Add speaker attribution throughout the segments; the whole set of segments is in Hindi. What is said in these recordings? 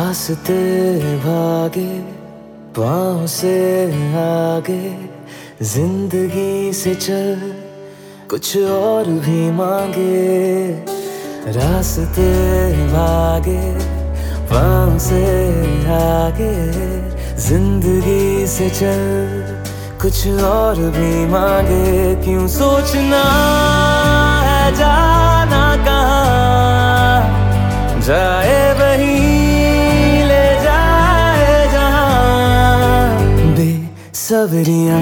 Speaker 1: रास्ते भागे पाँव से आगे, जिंदगी से चल कुछ और भी मांगे। रास्ते भागे पाँव से आगे, जिंदगी से चल कुछ और भी मांगे। क्यों सोचना है जाना कहाँ, जाए वही ले जाए जहाँ। बेसब्रियाँ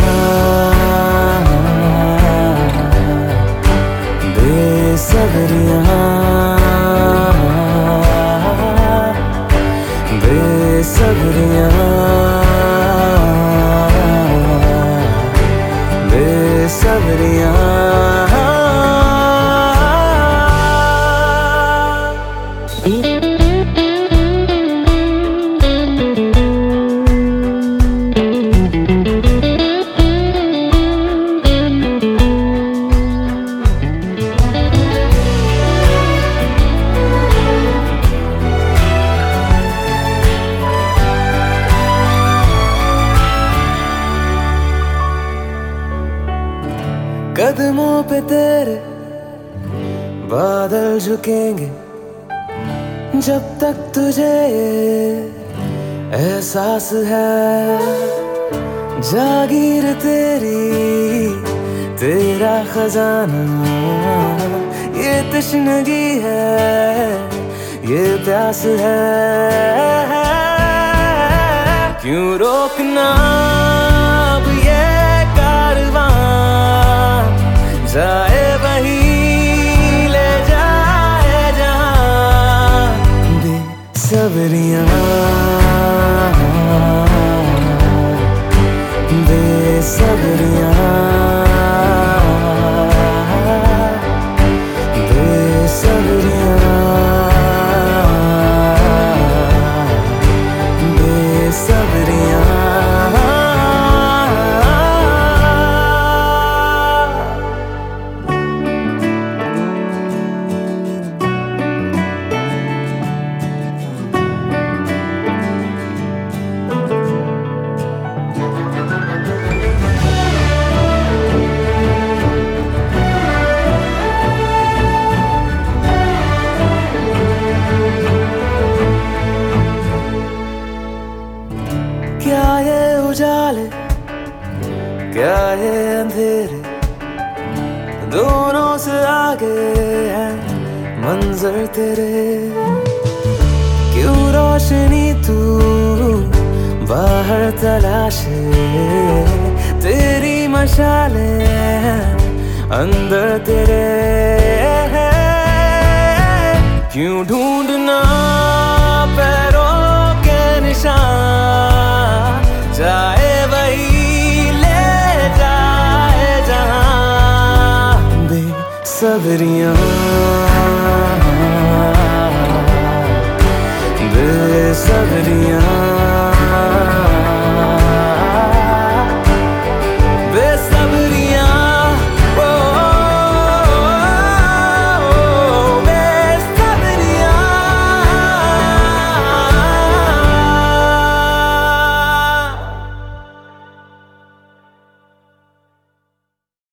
Speaker 1: बेसब्रियाँ बेसब्रियाँ बेसब्रियाँ। कदमों पे तेरे बादल झुकेंगे, जब तक तुझे एहसास है। जागीर तेरी तेरा खजाना, ये तश्नगी है ये प्यास है। क्यों रोकना अब ये कारवां, जाए वही ले जाए जहाँ। बेसब्रियाँ बेसब्रियाँ बेसब्रियाँ बेसब्रियाँ। क्या ये उजाले क्या ये अंधेरे, दोनों से आगे है मंजर तेरे। क्यों रोशनी तू बाहर तलाशे, तेरी मशाले अंदर तेरे। क्यों ढूंढना पैरों के निशान, जाए वही ले जाए जहाँ। बेसब्रियाँ बेसब्रियाँ